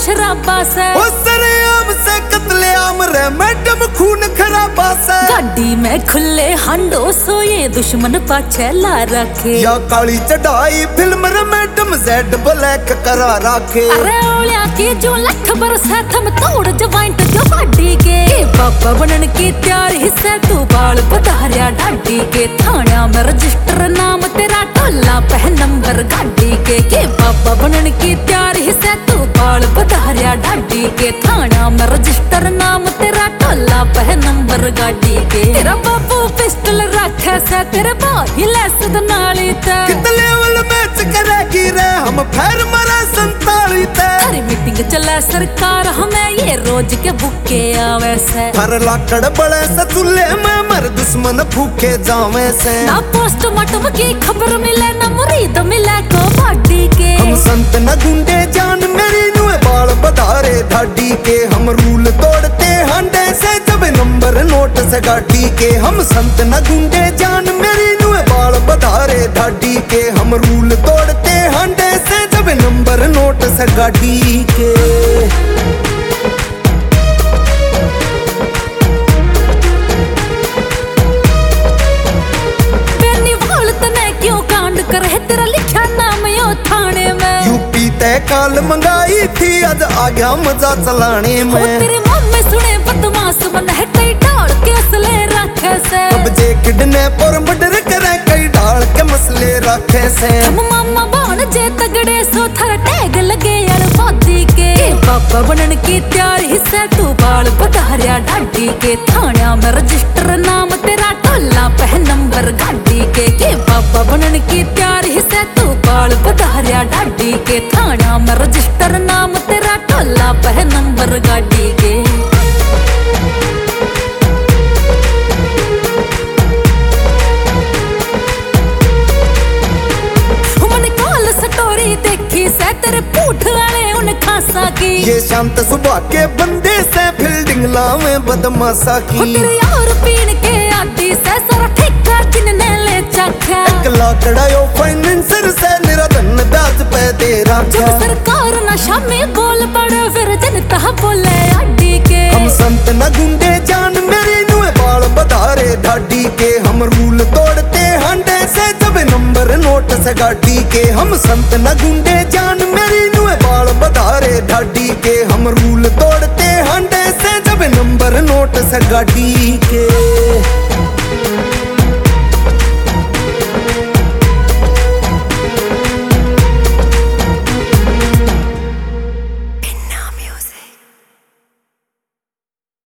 शराबा से सरेआम से कत्लेआम रे मैडम खून खराबा से गाड़ी में खुले हांडो सो ये दुश्मन पाछे ला रखे या काली चढ़ाई फिल्म रे मैडम जेड ब्लैक करा रखे अरे ओलिया की जो लख बरस है थम तोड़ जवाइंट जो बाडी के बाबा बनन की तैयारी से तू बाल पधारिया डाडी के थाना में रजिस्टर नाम तेरा टोला पह नंबर गाड़ी के बाबा बनन की तैयारी से तू बाल पधारिया डाडी के थाना में रजिस्टर नाम तेरा टोला पह नंबर गाड़ी के तेरा बाबू पिस्टल रखे से तेरे बाही लेस नाली ते कितने लेवल मैच करेगी रे हम फिर मरा 47 ते हर मीटिंग चले सरकार हमें ये रोज के भूखे आवे से हर लाकड़ बड़े से चूल्हे में मर दुश्मन भूखे जावे से ना पोस्टमार्टम की खबर मिले ना मुरीद मिले को बाडी के हम संत न गुंडे जान मेरी नुए बाल बधारे धाडी के हम रूल तोड़ते हांडे से जब नंबर नोट से गाड़ी के हम संत न गुंडे जान मेरी नुए बाल बधारे धाडी के हम रूल तोड़ते हांडे से जब नंबर नोट से गाड़ी के तेरा लिखा नाम यो थाने में यूपी तय काल मंगाई थी आज आ गया मजा चलाने में तेरे मम्मी सुने बदमाश मन है कई डाल के असले रखे से अब जे किडनैप और मर्डर करे कई डाल के मसले रखे से हम मामा बाण जे तगड़े सो थर टैग लगे यार बादी के बाबा बनन की तैयारी से तू बाल पधारिया डाडी के थाना में रजिस्टर नाम तेरा टोला पह नंबर गाड़ी के बाबा बनन की तैयारी से तू बाल पधारिया डाडी के थाना में रजिस्टर नाम तेरा टोला पह नंबर गाड़ी के देखी से तेरे पूठ वाले उन खासा की ये शांत सुबह के बंदे से फील्डिंग लावे बदमाशा की तेरे यार पीन के आदि से सारा ठेका जिनने ले चखा एक लाकड़ा यो फाइनेंसर से निराधन ब्याज पे दे रखा जब सरकार नशा में बोल पड़े फिर जनता बोले आडी के हम संत न गुंडे जान मेरी नुए बाल बधारे धाडी के हम रूल तोड़ते हांडे से जब नंबर नोट से गाड़ी के हम संत न गुंडे जान मेरी नुए बाल बधारे धाडी के हम रूल तोड़ते हांडे से जब नंबर नोट से गाड़ी के